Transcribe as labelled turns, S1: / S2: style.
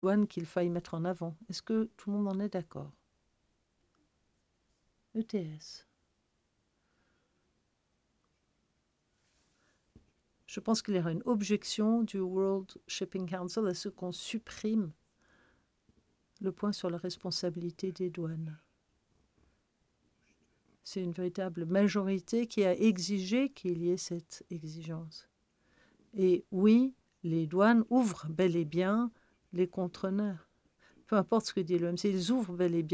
S1: douane qu'il faille mettre en avant. Est-ce que tout le monde en est d'accord? ETS. Je pense qu'il y aura une objection du World Shipping Council à ce qu'on supprime le point sur la responsabilité des douanes. C'est une véritable majorité qui a exigé qu'il y ait cette exigence. Et oui, les douanes ouvrent bel et bien les conteneurs. Peu importe ce que dit l'OMC, ils ouvrent bel et bien